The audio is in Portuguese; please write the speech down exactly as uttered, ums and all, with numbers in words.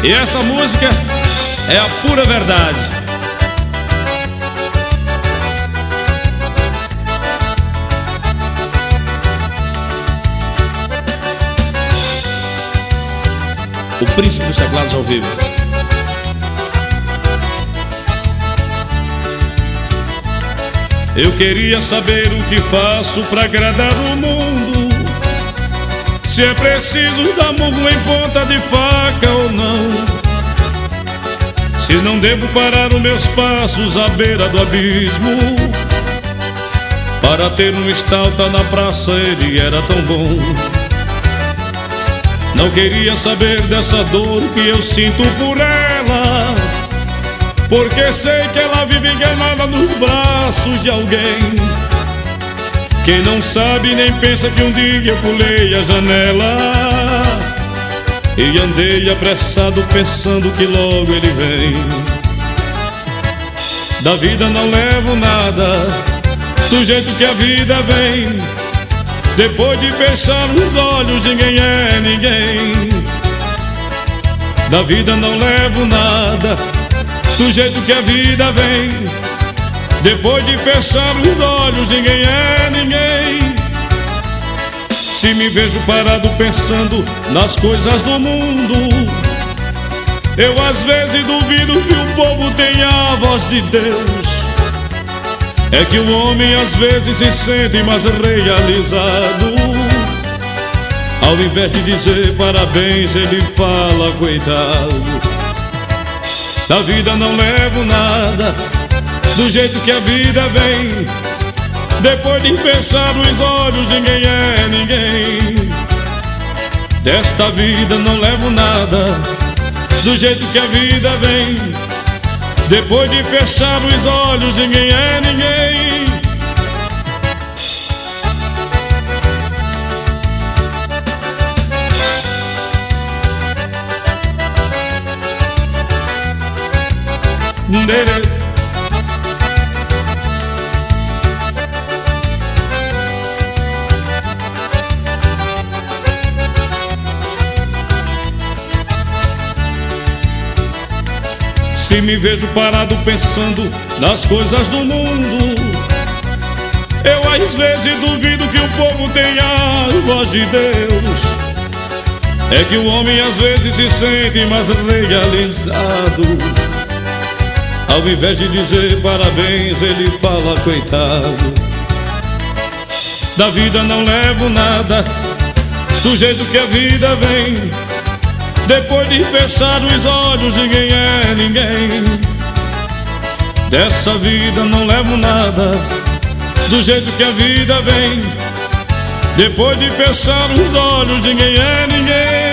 E essa música é a pura verdade. O Príncipe dos Teclados ao vivo. Eu queria saber o que faço pra agradar o mundo, se é preciso dar murro em ponta de faca ou não, se não devo parar os meus passos à beira do abismo, para ter um estalta na praça, ele era tão bom. Não queria saber dessa dor que eu sinto por ela, porque sei que ela vive enganada nos braços de alguém. Quem não sabe nem pensa que um dia eu pulei a janela e andei apressado pensando que logo ele vem. Da vida não levo nada, do jeito que a vida vem. Depois de fechar os olhos, ninguém é ninguém. Da vida não levo nada, do jeito que a vida vem. Depois de fechar os olhos, ninguém é ninguém. Se me vejo parado pensando nas coisas do mundo, eu às vezes duvido que o povo tenha a voz de Deus. É que o homem às vezes se sente mais realizado. Ao invés de dizer parabéns, ele fala coitado. Da vida não levo nada, do jeito que a vida vem. Depois de fechar os olhos, ninguém é ninguém. Desta vida não levo nada, do jeito que a vida vem. Depois de fechar os olhos, ninguém é ninguém. Dere. Se me vejo parado pensando nas coisas do mundo, eu às vezes duvido que o povo tenha a voz de Deus. É que o homem às vezes se sente mais realizado. Ao invés de dizer parabéns, ele fala coitado. Da vida não levo nada, do jeito que a vida vem. Depois de fechar os olhos, ninguém é ninguém. Dessa vida não levo nada, do jeito que a vida vem. Depois de fechar os olhos, ninguém é ninguém.